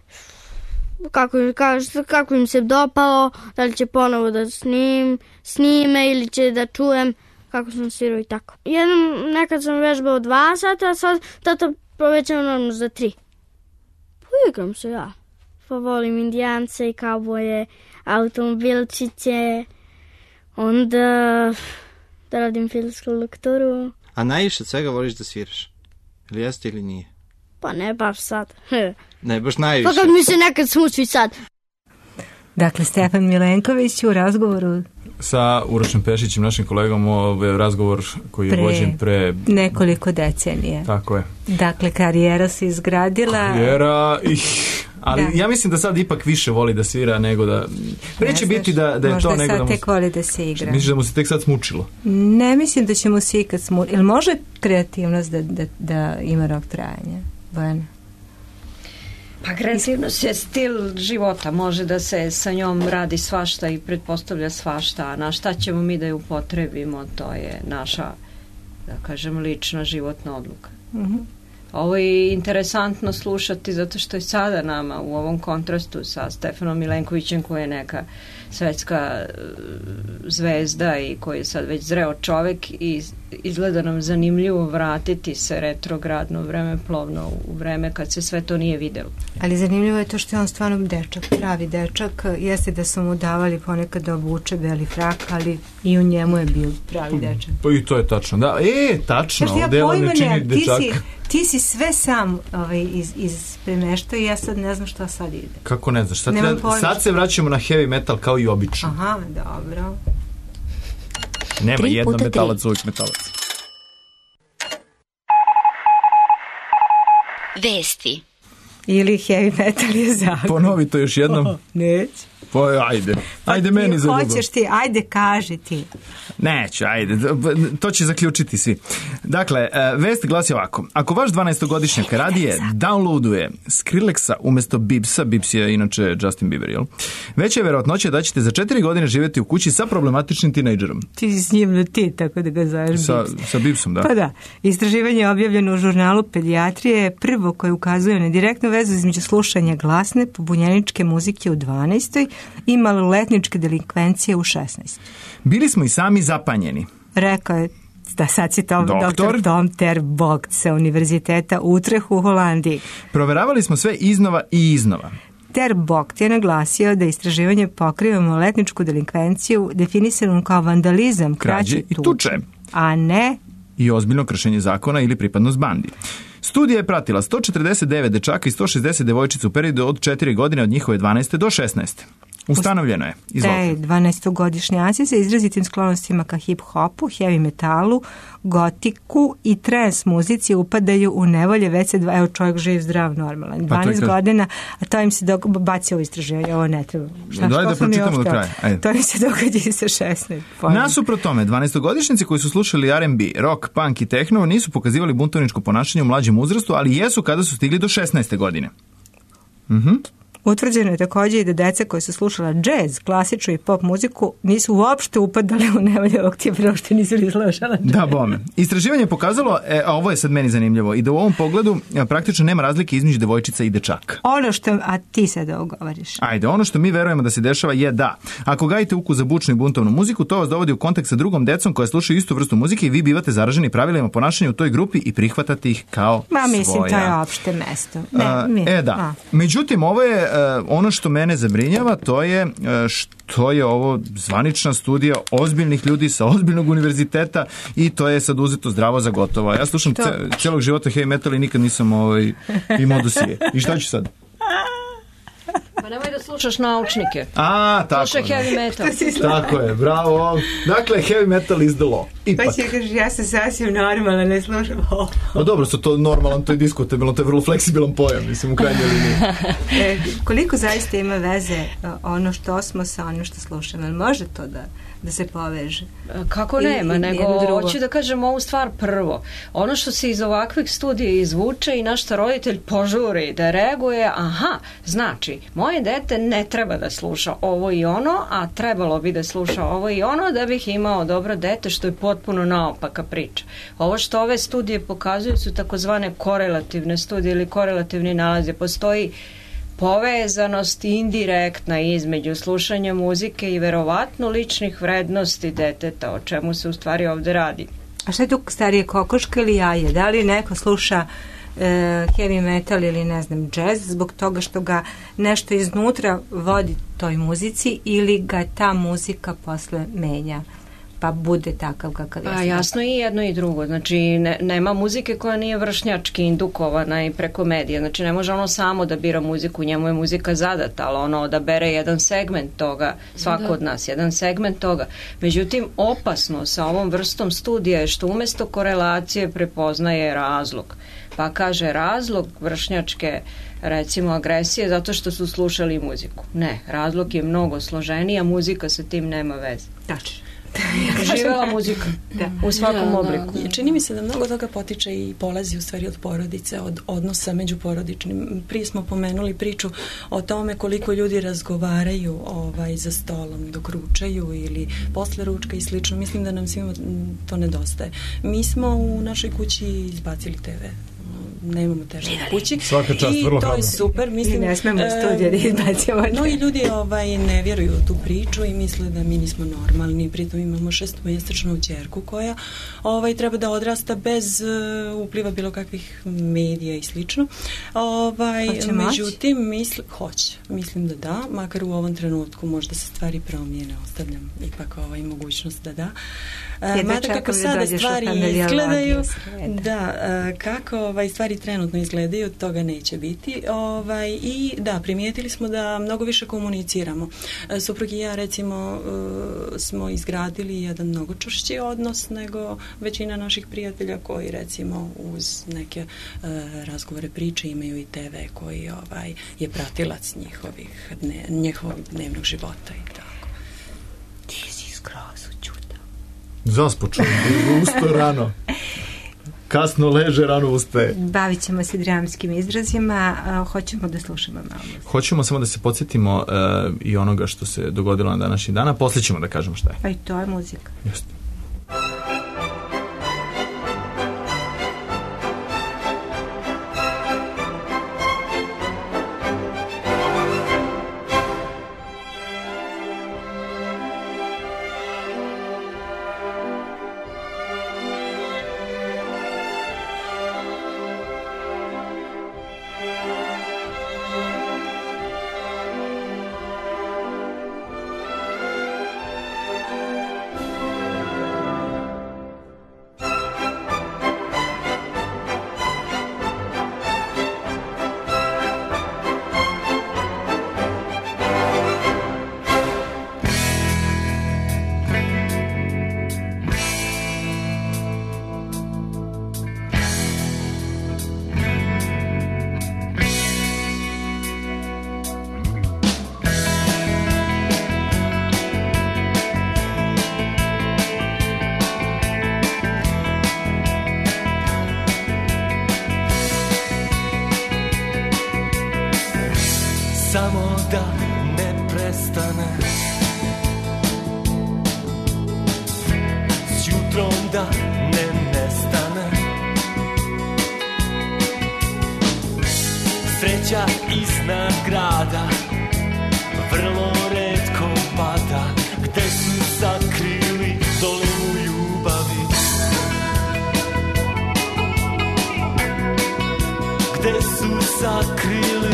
kako, kako, kako im se dopalo, da li će ponovo da snim, snime ili će da čujem kako sam svirao i tako. Jednom, nekad sam vežbao dva sata, a sad tata povećao normalno za tri. Poigram se ja. Pa volim indijance i kauboje, automobilčiće, onda da radim filmsku lekturu. A najviše od svega voliš da sviraš? Ili jeste ili nije? Pa ne baš sad. Ne baš najviše. Pa kad mi se nekad smuči sad. Dakle, Stefan Milenković u razgovoru sa Urošem Pešićem, našim kolegom, ovaj razgovor koji je pre, vođen pre nekoliko decenije. Tako je. Dakle, karijera se izgradila. Karijera i... Ali da. Ja mislim da sad ipak više voli da svira nego da... Neće biti da, da je to nego da mu... Možda sad tek voli da se igra. Misliš da mu se tek sad smučilo? Ne mislim da će mu se ikad smučilo. Ili može kreativnost da, da, da ima rok trajanja? Bojana? Pa kreativnost je stil života. Može da se sa njom radi svašta i pretpostavlja svašta. A na šta ćemo mi da je upotrebimo, to je naša, da kažem, lična životna odluka. Mhm. Ovo je interesantno slušati zato što je sada nama u ovom kontrastu sa Stefanom Milenkovićem koji je neka svetska zvezda i koji je sad već zreo čovek i izgleda nam zanimljivo vratiti se retrogradno vreme plovno u vreme kad se sve to nije videlo. Ali zanimljivo je to što je on stvarno dečak, pravi dečak. Jeste da su mu davali ponekad da obuče beli frak, ali i u njemu je bio pravi dečak. Pa i to je tačno. Da, e, tačno. Kaži, ja pojma ne, ti si, Ti si sve sam ovaj, iz, iz premeštao i ja sad ne znam šta sad ide. Kako ne znaš? Sad, treba, sad se vraćamo na heavy metal kao i obično. Aha, dobro. Nema jedno metalac, uvijek metalac. Vesti. Ili heavy metal je zakon. Ponovi to još jednom. Oh, neću. Pa ajde, ajde pa meni za ljubav. Hoćeš ti, ajde kaži ti. Neću, ajde, to će zaključiti svi. Dakle, vest glasi ovako. Ako vaš dvanaestogodišnjak radije downloaduje Skrillexa umjesto Bibsa, Bibs je inače Justin Bieber, jel? Veća je verovatnoća da ćete za četiri godine živjeti u kući sa problematičnim tinejdžerom. Ti si s njim na ti, tako da ga zoveš sa, Bibs. Sa Bibsom, da. Pa da. Istraživanje je objavljeno u žurnalu Pedijatrije je prvo koje ukazuje na direktnu vezu između slušanja glasne, pobunjeničke muzike u dvanaestoj i maloletničke delikvencije u šesnaestoj. Bili smo i sami zapanjeni. Rekao je da sad si to doktor, doktor Tom ter Vogt sa Univerziteta Utrecht u Holandiji. Proveravali smo sve iznova i iznova. Ter Vogt je naglasio da istraživanje pokriva maloletničku delinkvenciju definisanu kao vandalizam, krađe i tuče, a ne i ozbiljno kršenje zakona ili pripadnost bandi. Studija je pratila sto četrdeset devet dečaka i sto šezdeset devojčica u periodu od četiri godine od njihove dvanaeste do šesnaeste. Ustanovljeno je. Izvolite. Te dvanaestogodišnjaci sa izrazitim sklonostima ka hip-hopu, heavy metalu, gotiku i trans muzici upadaju u nevolje već se dva, evo čovjek živ, zdrav, normalan. dvanaest godina, a to im se dok, baci ovo istraživanje, ovo ne treba. Šta, Daj da pročitamo do kraja. Ajde. To im se događa sa šesnaest. Nasuprot tome, dvanaestogodišnjaci koji su slušali R and B, rock, punk i techno nisu pokazivali buntovničko ponašanje u mlađem uzrastu, ali jesu kada su stigli do šesnaeste godine. Mhm. Utvrđeno je također i da deca koje su slušala džez, klasičnu i pop muziku nisu uopšte upadali u nevolje ovog tipa, prvo što nisu li slušala džez. Da, bome. Istraživanje je pokazalo, e, a ovo je sad meni zanimljivo, i da u ovom pogledu a, praktično nema razlike između devojčica i dečaka. Ono što, a ti sad ovo govoriš. Ajde, ono što mi verujemo da se dešava je da, ako gajite ukus za bučnu i buntovnu muziku, to vas dovodi u kontakt sa drugom decom koja slušaju istu vrstu muzike i vi bivate zaraženi pravilima ponašanja u toj grupi i prihvatate ih kao Ma, mislim, svoja. to je opšte mesto. Ne, a, mi, e, da. A. Međutim, ovo je ono što mene zabrinjava, to je što je ovo zvanična studija ozbiljnih ljudi sa ozbiljnog univerziteta i to je sad uzeto zdravo za gotovo. Ja slušam ce, celog života heavy metal i nikad nisam ovaj, imao dosije. I šta ću sad? Pa nemoj da slušaš naučnike. A, tako. Slušaj heavy metal. Tako je, bravo. Dakle, heavy metal is the law. Ipak. Pa će kažeš, ja sam sasvim normalan, ne slušam ovo. No dobro, su to normalan, to je diskutabilno, to je vrlo fleksibilan pojam, mislim, u krajnjoj liniji. E, koliko zaista ima veze ono što smo sa onim što slušamo? Ali može to da... da se poveže. Kako nema, I, nego hoću da kažem ovu stvar prvo. Ono što se iz ovakvih studija izvuče i naš roditelj požuri da reaguje, aha, znači, moje dete ne treba da sluša ovo i ono, a trebalo bi da sluša ovo i ono da bih imao dobro dete, što je potpuno naopaka priča. Ovo što ove studije pokazuju su takozvane korelativne studije ili korelativni nalaze. Postoji povezanost indirektna između slušanja muzike i verovatno ličnih vrednosti deteta, o čemu se u stvari ovdje radi. A šta je tu starije, kokoška ili jaje? Da li neko sluša e, heavy metal ili ne znam jazz zbog toga što ga nešto iznutra vodi toj muzici ili ga ta muzika posle menja? Pa bude takav kakav je. Pa jasno i jedno i drugo. Znači ne, nema muzike koja nije vršnjački indukovana i preko medija. Znači ne može ono samo da bira muziku, njemu je muzika zadata, ali ono da bere jedan segment toga, svako da. Od nas, jedan segment toga. Međutim, opasno sa ovom vrstom studija je što umjesto korelacije prepoznaje razlog. Pa kaže razlog vršnjačke recimo agresije zato što su slušali muziku. Ne, razlog je mnogo složeniji, a muzika sa tim nema veze. Tačno. Živela muzika da. U svakom da, obliku. Da. Čini mi se da mnogo toga potiče i polazi u stvari od porodice, od odnosa međuporodičnim. Prije smo pomenuli priču o tome koliko ljudi razgovaraju ovaj, za stolom dok ručaju ili posle ručka i slično. Mislim da nam svima to nedostaje. Mi smo u našoj kući izbacili te ve. nemamo teren u kući. Svaka čast, i vrlo to hrabro. je super. Mislim, I ne smemo studije da izbacimo. No i ljudi ovaj, ne vjeruju u tu priču i misle da mi nismo normalni. Pritom imamo šestomjesečnu ćerku koja ovaj, treba da odrasta bez uh, upliva bilo kakvih medija i slično. Ovaj, međutim, misli, hoće. Mislim da da, makar u ovom trenutku možda se stvari promijene, ostavljam ipak ovaj, mogućnost da da. Uh, mada kako sada stvari izgledaju, da, uh, kako ovaj, stvari trenutno izgledaju, toga neće biti. Ovaj, I da, primijetili smo da mnogo više komuniciramo. Uh, suprug i ja, recimo, uh, smo izgradili jedan mnogo čvršći odnos nego većina naših prijatelja koji, recimo, uz neke uh, razgovore, priče imaju i te ve koji ovaj, je pratilac njihovih, dne, njihovog dnevnog života i tako. Ti si skroz učuta. Zaspočeo, usto rano. Kasno leže, rano ustaje. Bavit ćemo se dramskim izrazima, a hoćemo da slušamo malo. Hoćemo samo da se podsjetimo uh, i onoga što se dogodilo na današnji dan, a poslije ćemo da kažemo šta je. Pa i to je muzika. Jeste. Samo da ne prestane, s jutrom da ne nestane. Sreća iznad grada vrlo retko pada. Gde su sakrili dolinu ljubavi? Gde su sakrili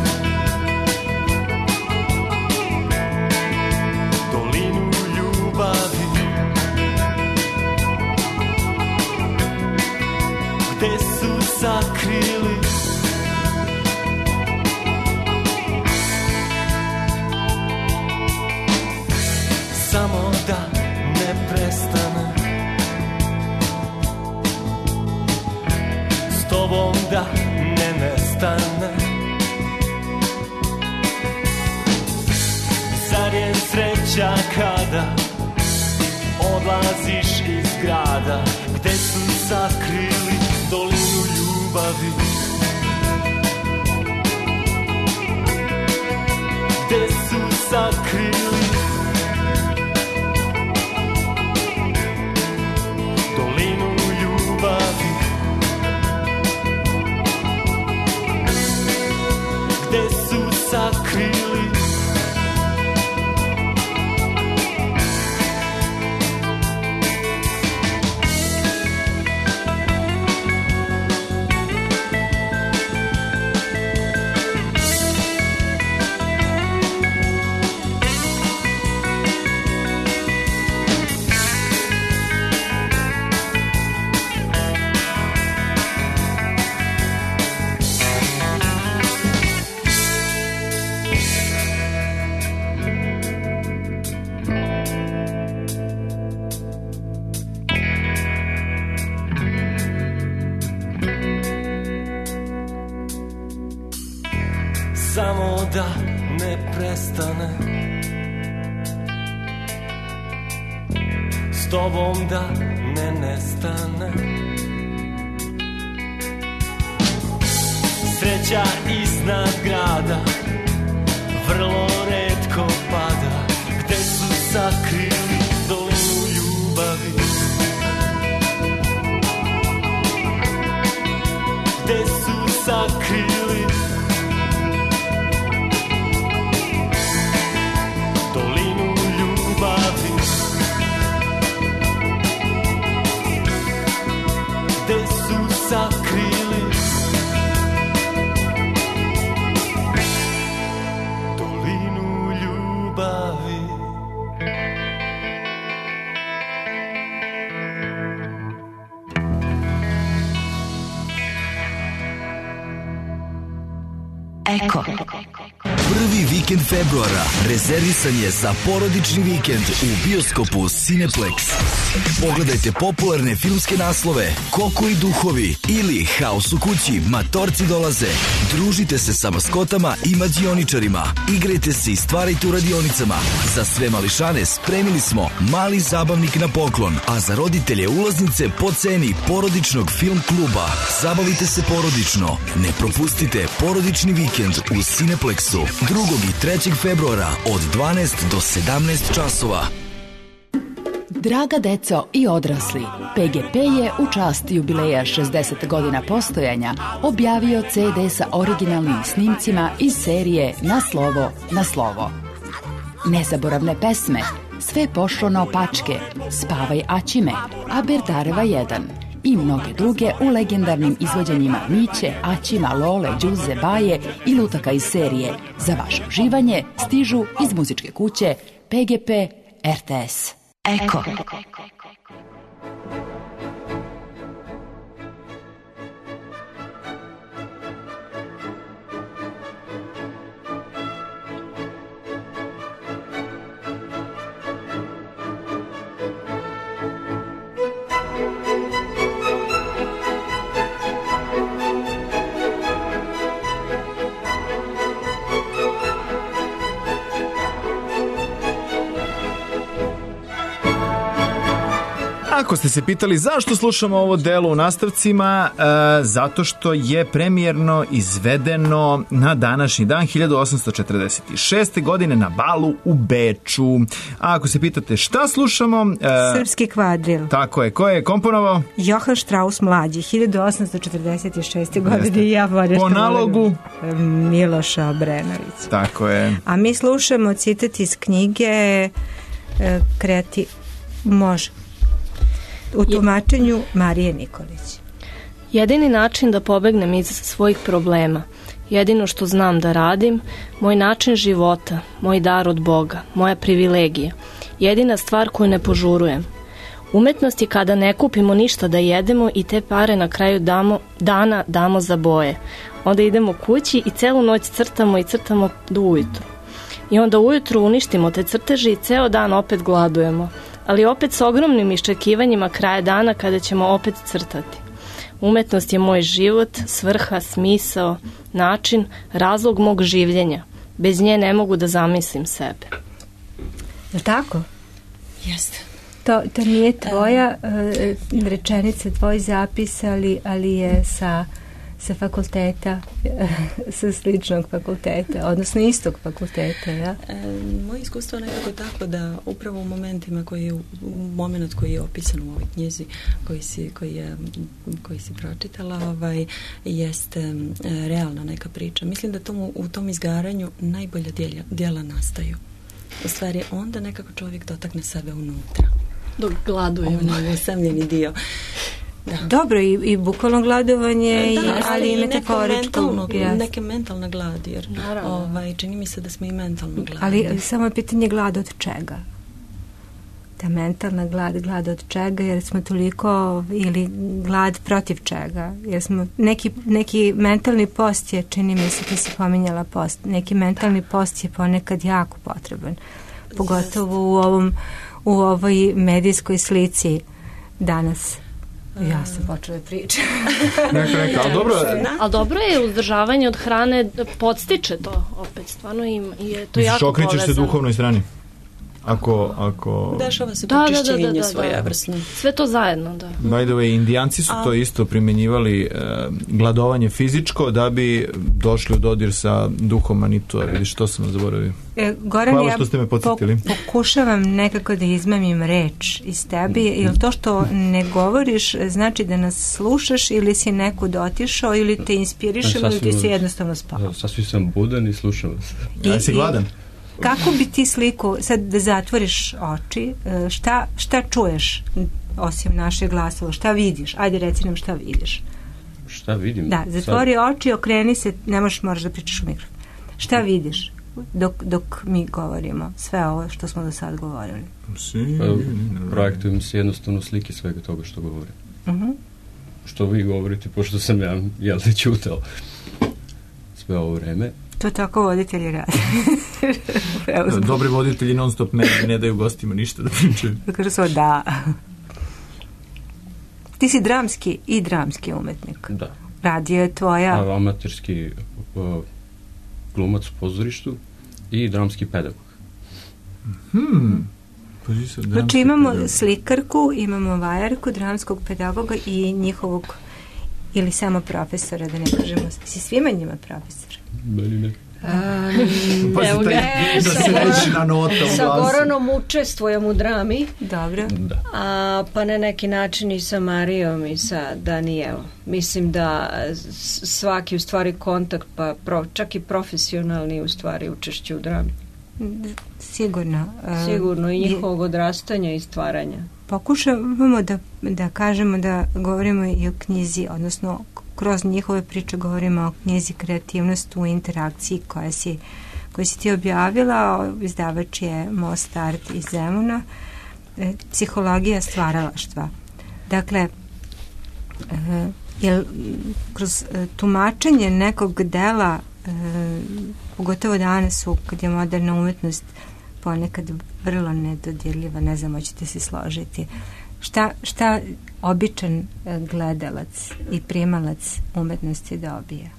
gde su sakrili samo da ne prestane, s tobom da ne nestane. Zar je sreća kada odlaziš iz grada? Gde su sakrili dolinu ljubavi? Gde su sakrili dolinu ljubavi? Gde su sakrili samo da ne prestane, s tobom da ne nestane. Sreća iznad grada vrlo retko pada. Gde su sakrili dolinu ljubavi? Gde su Eko. Prvi vikend februara rezervisan je za porodični vikend u bioskopu Cineplex. Pogledajte popularne filmske naslove Koko i duhovi ili Haos u kući, Matorci dolaze. Družite se sa maskotama i mađioničarima. Igrajte se i stvarajte u radionicama. Za sve mališane spremili smo mali zabavnik na poklon, a za roditelje ulaznice po ceni porodičnog film kluba. Zabavite se porodično. Ne propustite porodični vikend u Cineplexu drugog i trećeg februara od dvanaest do sedamnaest časova. Draga deco i odrasli, P G P je u čast jubileja šezdeset godina postojanja objavio C D sa originalnim snimcima iz serije Na slovo, na slovo. Nezaboravne pesme, Sve pošlo naopačke, Spavaj Aćime, Aberdareva jedan i mnoge druge u legendarnim izvođenjima Miće, Aćima, Lole, Đuze, Baje i lutaka iz serije. Za vaše uživanje stižu iz muzičke kuće P G P R T S. Eko. Ako ste se pitali zašto slušamo ovo delo u nastavcima, e, zato što je premijerno izvedeno na današnji dan hiljadu osamsto četrdeset šeste. godine na balu u Beču. A ako se pitate šta slušamo... E, Srpski kvadril. Tako je. Ko je komponovao? Johann Strauss mlađi, hiljadu osamsto četrdeset šeste. godine i ja volim. Po nalogu? Miloša Obrenovića. Tako je. A mi slušamo citat iz knjige e, Kreati... Može. U tumačenju Marije Nikolić. Jedini način da pobegnem iz svojih problema, jedino što znam da radim, moj način života, moj dar od Boga, moja privilegija, jedina stvar koju ne požurujem. Umetnost je kada ne kupimo ništa da jedemo i te pare na kraju damo, dana damo za boje. Onda idemo kući i celu noć crtamo i crtamo do ujutru. I onda ujutru uništimo te crteže i ceo dan opet gladujemo, ali opet s ogromnim iščekivanjima kraja dana kada ćemo opet crtati. Umetnost je moj život, svrha, smisao, način, razlog mog življenja. Bez nje ne mogu da zamislim sebe. Je tako? Jeste. To, to nije tvoja uh, rečenica, tvoj zapis, ali, ali je sa, sa fakulteta, sa sličnog fakulteta, odnosno istog fakulteta, ja? E, moje iskustvo je nekako tako da upravo u momentima koji je, u moment koji je opisan u ovoj knjizi koji si, koji je, koji si pročitala, ovaj, jeste e, realna neka priča. Mislim da tomu, u tom izgaranju najbolja djela, djela nastaju. U stvari, onda nekako čovjek dotakne sebe unutra. Dok gladuje. Ono usamljeni dio. Da. Dobro, i, i bukvalno gladovanje, da, i, ali i metaforičko. Neke mentalna glad, jer ovaj, čini mi se da smo i mentalno gladni. Ali samo je pitanje glada od čega? Ta mentalna glad, glad od čega, jer smo toliko, ili glad protiv čega? Jer smo, neki, neki mentalni post je, čini mi se, ti si pominjala post, neki mentalni post je ponekad jako potreban. Pogotovo u ovom, u ovoj medijskoj slici danas. Ja sam počela da pričam. Neka, neka, ali dobro... Ali dobro je uzdržavanje od hrane, podstiče to opet, stvarno i je to jako povezano. Okrećeš se duhovnoj strani. Ako, ako... Dešava se da, počišćenje da, da, da, svojevrsno. Sve to zajedno, da. By the way, Indijanci su A... to isto primjenjivali, e, gladovanje fizičko, da bi došli u dodir sa duhom Manitua. Vidiš, to sam zaboravio. E, Goran, hvala što ste me podsjetili. Po, pokušavam nekako da izmamim reč iz tebi. Ili to što ne govoriš znači da nas slušaš ili si nekud otišao ili te inspirišemo ili ti si jednostavno spao? Sasvim sam budan i slušam vas. Ja si gladan? Kako bi ti sliku, sad da zatvoriš oči, šta, šta čuješ osim našeg glasova, šta vidiš? Ajde reci nam šta vidiš. Šta vidim? Da, zatvori sad oči, okreni se, ne možeš, moraš da pričaš u mikrofon. Šta vidiš dok, dok mi govorimo sve ovo što smo do sad govorili? Projektujem se jednostavno slike svega toga što govorim. Uh-huh. Što vi govorite, pošto sam ja jel te čutao. sve ovo vreme. To tako voditelji rade. Dobri voditelji non stop ne, ne daju gostima ništa da pričaju. Kažu svo da. Ti si dramski i dramski umetnik. Da. Radio je tvoja... A, amaterski uh, glumac u pozorištu i dramski pedagog. Hmm. Znači imamo pedagog. Slikarku, imamo vajarku, dramskog pedagoga i njihovog ili samo profesora, da ne kažemo. Si svima njima profesor? Meni ne. Um, evo ga, sa, sa Goranom učestvujem u drami. Dobro. Da. A, pa na neki način i sa Marijom i sa Danijelom. Mislim da svaki u stvari kontakt, pa pro, čak i profesionalni u stvari učešće u drami. Sigurno. Sigurno i njihovog odrastanja i stvaranja. Pokušavamo da, da kažemo da govorimo i o knjizi, odnosno kroz njihove priče govorimo o knjizi Kreativnost u interakciji koja si, koju si ti objavila. Izdavač je Most Art iz Zemuna. E, psihologija stvaralaštva. Dakle, e, jel, kroz e, tumačenje nekog dela, e, pogotovo danas u, kad je moderna umetnost ponekad vrlo nedodirljiva, ne znam, hoćete se složiti. Šta, šta običan gledalac i primalac umetnosti dobija?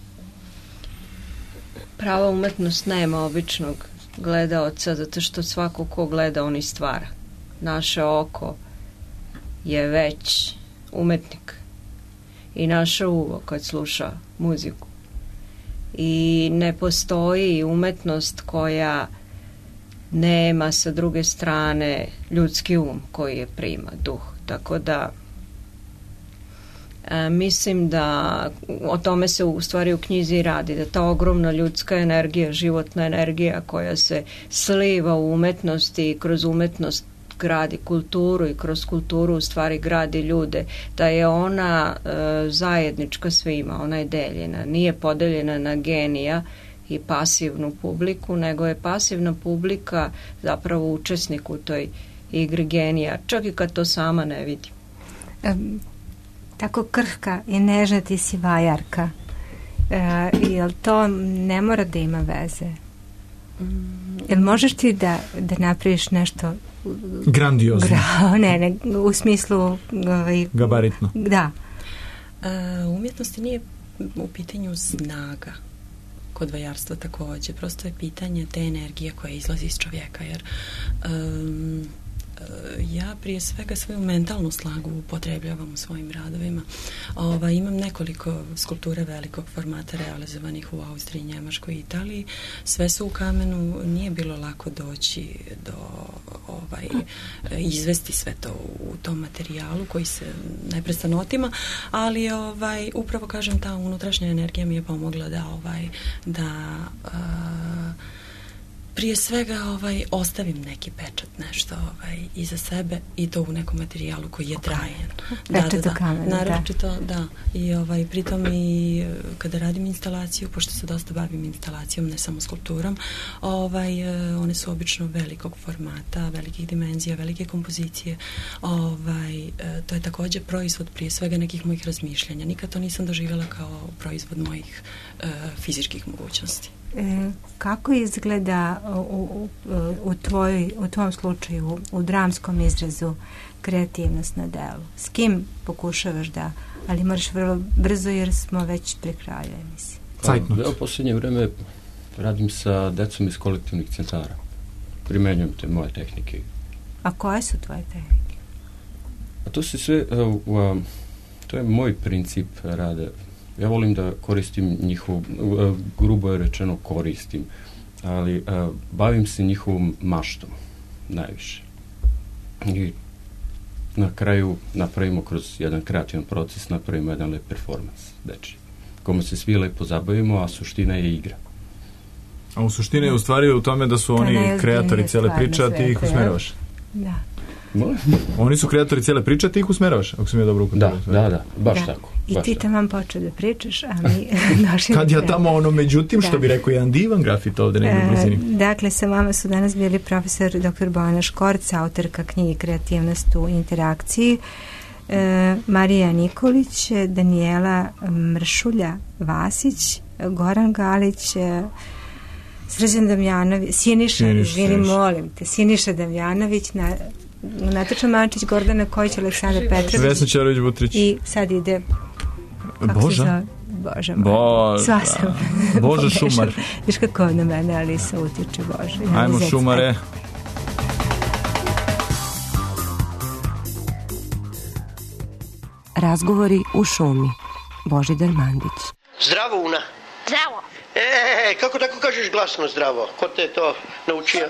Prava umetnost nema običnog gledaoca, zato što svako ko gleda, on i stvara. Naše oko je već umetnik i naše uvo kad sluša muziku. I ne postoji umetnost koja nema sa druge strane ljudski um koji je prima, duh. Tako da e, mislim da o tome se u stvari u knjizi radi, da ta ogromna ljudska energija, životna energija koja se sliva u umetnosti i kroz umetnost gradi kulturu i kroz kulturu u stvari gradi ljude, da je ona e, zajednička svima, ona je deljena, nije podeljena na genija i pasivnu publiku, nego je pasivna publika zapravo učesnik u toj igri genija, čak i kad to sama ne vidi. Um, tako krhka i nežna ti si vajarka. E, jel to ne mora da ima veze? Mm. Jel možeš ti da, da napraviš nešto grandiozno? Gra, ne, ne, u smislu ovaj, gabaritno. Da. Uh, umjetnosti nije u pitanju snaga. Kod vajarstva takođe. Prosto je pitanje te energije koja izlazi iz čovjeka, jer um, ja prije svega svoju mentalnu snagu upotrebljavam u svojim radovima. Ova, imam nekoliko skulpture velikog formata realizovanih u Austriji, Njemačkoj i Italiji. Sve su u kamenu, nije bilo lako doći do ovaj, izvesti sve to u tom materijalu koji se neprestano otima, ali ovaj, upravo kažem, ta unutrašnja energija mi je pomogla da ovaj, da uh, prije svega ovaj, ostavim neki pečat, nešto ovaj, iza sebe i to u nekom materijalu koji je trajan. Da, da, da. Kamenu, naročito, da. da. I ovaj, pritom i kada radim instalaciju, pošto se dosta bavim instalacijom, ne samo skulpturom, ovaj, one su obično velikog formata, velikih dimenzija, velike kompozicije. Ovaj, to je također proizvod prije svega nekih mojih razmišljanja. Nikad to nisam doživjela kao proizvod mojih uh, fizičkih mogućnosti. E, kako izgleda u, u, u, tvoj, u tvom slučaju u dramskom izrazu kreativnost na delu? S kim pokušavaš da, ali moraš vrlo brzo jer smo već pri kraju emisije. Ja u posljednje vreme radim sa decom iz kolektivnih centara. Primenjujem te moje tehnike. A koje su tvoje tehnike? A to se sve, uh, uh, to je moj princip rada. Ja volim da koristim njihovu, grubo je rečeno koristim, ali uh, bavim se njihovom maštom najviše. I na kraju napravimo kroz jedan kreativan proces, napravimo jedan lep performans dečiji, kome se svi lepo zabavimo, a suština je igra. A u suštini je u stvari u tome da su oni kreatori cijele priče, a ti ih usmeravaš. Da. Oni su kreatori cijele priče, a ti ih usmeravaš, ako sam je dobro da, da, da, baš da. tako. I baš ti tamo počeo da pričaš, a mi naši... Kad ja tamo ono međutim, da. Što bi rekao jedan divan grafit ovde negdje u blizini. E, dakle, sa vama su danas bili profesor doktor Bojana Škorc, autorka knjige Kreativnost u interakciji, e, Marija Nikolić, Danijela Mršulja Vasić Goran Galić, Srđan Damjanović, Siniša, izvini, molim te, Siniša Damjanović, na, Natača Mančić, Gordana Kojić, Aleksandar Petrović. Vesna Ćorović-Butrić. I sad ide... Boža? Boža. Boža. Sva sam. Boža Šumar. Viš kako na mene Alisa utiče, Bože. Ajmo Šumare. Razgovori u šumi. Božidar Mandić. Zdravo, Una. Zdravo. E, kako tako kažeš glasno zdravo? Ko te je to naučio?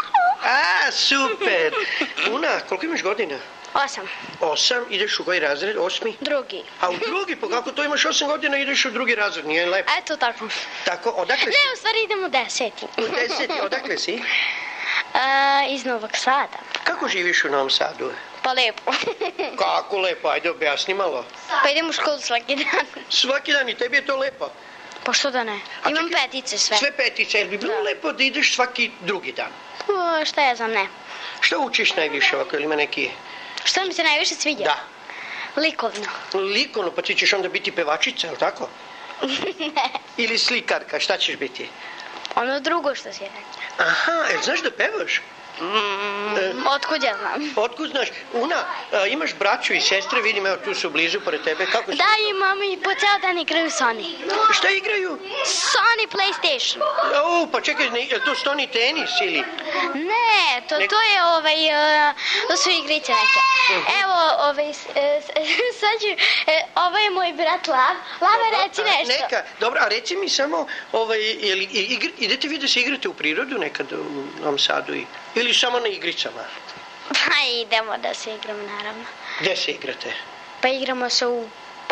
A, super. Una, koliko imaš godina? Osam. Osam, ideš u koji razred? Osmi? Drugi. A u drugi, pa kako to imaš osam godina ideš u drugi razred, nije lepo? Eto tako. Tako, odakle si? Ne, u stvari idem u deseti. U deseti, odakle si? Uh, iz Novog Sada. Kako živiš u Novom Sadu? Pa lepo. Kako lepo, ajde objasni malo. Pa idem u školu svaki dan. Svaki dan i tebi je to lepo? Pa što da ne? A Imam čekaj, petice sve. Sve petice, jer bi bilo da. lepo da ideš svaki drugi dan? O, šta ja znam, ne. Šta učiš najviše ovako, ili ima neki... Šta mi se najviše sviđa? Da. Likovno. Likovno, pa ti ćeš onda biti pevačica, ili tako? Ne. Ili slikarka, šta ćeš biti? Ono drugo što si rekla. Aha, jel znaš da pevaš? Mm, e, otkud ja znam? Otkud znaš? Una, a, imaš braću i sestre, vidim, evo tu su blizu pored tebe. Kako su? Da, imam i po ceo dan igraju Sony. Šta igraju? Sony PlayStation. O, pa čekaj, ne, je to Sony tenis ili? Ne, to, to je ovaj, uh, to su igrice neke. Uh-huh. Evo, ovaj, uh, sad ću, uh, ovo je moj brat Lav. Lava, reci nešto. Neka, dobro, a reci mi samo, ovaj, jeli, igr, idete vi da se igrate u prirodu nekad u Novom Sadu i... Ili samo na igricama? Pa idemo da se igramo, naravno. Gde se igrate? Pa igramo se u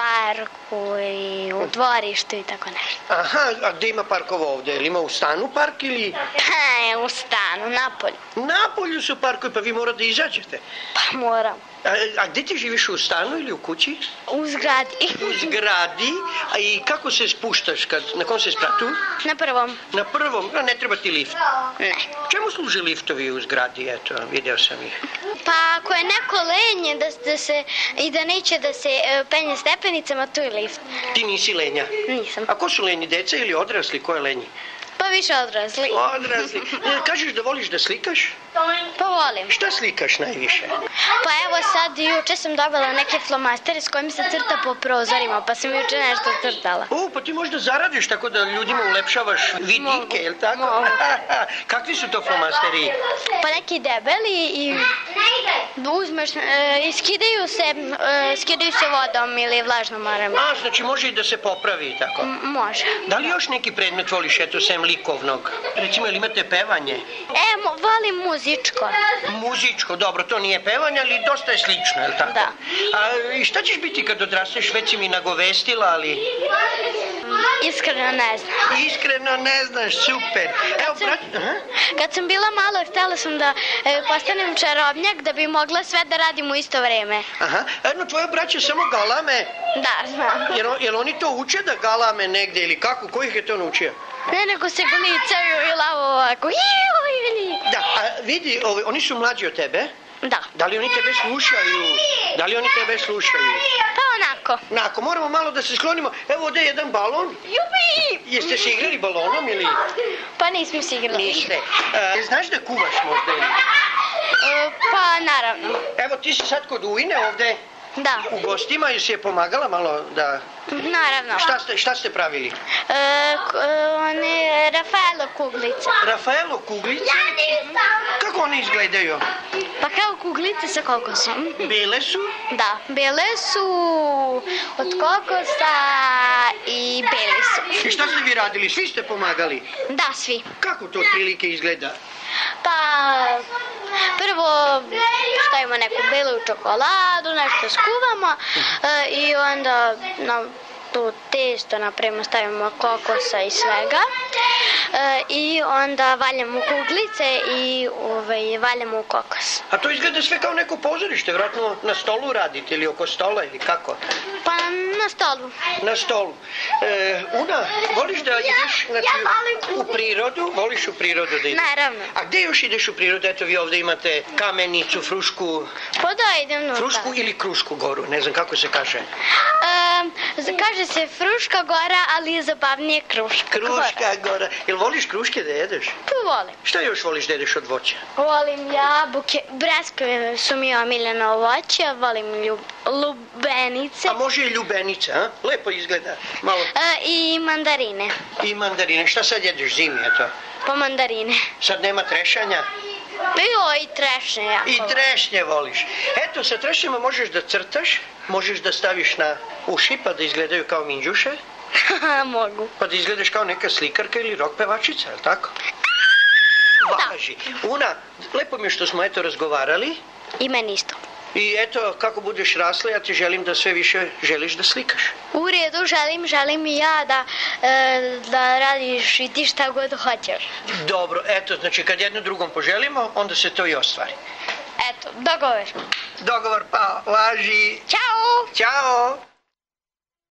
parku i u dvorištu i tako nešto. Aha, a gde ima parkova ovde? Ili ima u stanu park ili... Pa, u stanu, napolju. Napolju su parkovi, pa vi morate da izađete. Pa moram. A, a gde ti živiš, u stanu ili u kući? U zgradi. U zgradi? A i kako se spuštaš? Kad, na kom se spratu? Na prvom. Na prvom? A ne treba ti lift? Ne. Čemu služe liftovi u zgradi? Eto, video sam ih. Pa ako je neko lenje da, da se, i da neće da se uh, penje stepenicama, tu je lift. Ti nisi lenja? Nisam. A ko su lenji, deca ili odrasli? Ko je lenji? Pa više odrasli. Odrasli. E, kažeš da voliš da slikaš? Pa volim. Šta slikaš najviše? Pa evo sad, juče sam dobila neke flomastere s kojim se crta po prozorima, pa sam juče nešto crtala. O, pa ti možda zaradiš tako da ljudima ulepšavaš vidike, je li tako? Mogu. Kakvi su to flomasteri? Pa neki debeli i uzmeš, e, i skidaju se, e, skidaju se vodom ili vlažnom marem. A, znači može i da se popravi, tako? M može. Da li još neki predmet voliš, eto, sem likovnog? Recimo, ili imate pevanje? E, mo, volim muzičko. Muzičko, dobro, to nije pevanje, ali dosta je slično, je li tako? Da. A i šta ćeš biti kad odrasteš? Već si mi nagovestila, ali... Iskreno ne znam. Iskreno ne znaš, super. Evo, sam, brat... Aha. Kad sam bila mala, htjela sam da e, postanem čarobnjak, da bi mogla sve da radim u isto vreme. Aha, jedno, tvoje braće samo galame? Da, znam. Jel, jel oni to uče da galame negde ili kako? Ko ih je to naučio? Ne, nego se glicaju i lavo ovako. Da, a vidi, ovi, oni su mlađi od tebe? Da. Da li oni tebe slušaju? Da li oni tebe slušaju? Pa onako. Onako, moramo malo da se sklonimo. Evo ovdje je jedan balon. Jupi! Jeste se igrali balonom ili? Pa nismo se igrali. Niste. E, znaš da kuvaš možda ili? E, pa naravno. Evo ti si sad kod Ujne ovdje. Da. U gostima i si je pomagala malo da... Naravno. Šta ste, šta ste pravili? E, one Rafaelo kuglice. Rafaelo kuglice? Ja nisam. Kako one izgledaju? Pa kao kuglice sa kokosom. Bele su? Da, bele su od kokosa i beli su. I šta ste vi radili? Svi ste pomagali? Da, svi. Kako to otprilike izgleda? Pa, prvo stavimo neku belu čokoladu, nešto skuvamo e, i onda na tu testo napravimo, stavimo kokosa i svega. i onda valjamo kuglice i ovaj, valjamo u kokos. A to izgleda sve kao neko pozorište, vjerojatno na stolu radite ili oko stola ili kako? Pa na stolu. Na stolu. E, Una, voliš da ideš znači, u prirodu? Voliš u prirodu da ideš? Naravno. A gde još ideš u prirodu? Eto vi ovdje imate Kamenicu, Frušku. Pa da, idem nutra. Frušku ili Krušku goru, ne znam kako se kaže. Um, kaže se Fruška gora, ali je zabavnije Kruška. Kruška gora. Jel voliš kruške da jedeš? Tu volim. Šta još voliš da jedeš od voća? Volim jabuke, breskve su mi omiljeno voće, volim ljub, lubenice. A može i ljubenica, a? Lepo izgleda. Malo. E, I mandarine. I mandarine. Šta sad jedeš zimi, eto? Po mandarine. Sad nema trešanja? Bio i trešnje jako. I trešnje voliš. Eto, sa trešnjama možeš da crtaš, možeš da staviš na uši pa da izgledaju kao minđuše. Mogu. Pa da izgledaš kao neka slikarka ili rock pevačica, je li tako? Važi. Una, lepo mi je što smo eto razgovarali. I meni isto. I eto, kako budeš rasla, ja ti želim da sve više želiš da slikaš. U redu, želim, želim i ja da, e, da radiš i ti šta god hoćeš. Dobro, eto, znači kad jedno drugom poželimo, onda se to i ostvari. Eto, dogovor. Dogovor, pa, važi. Ćao. Ćao.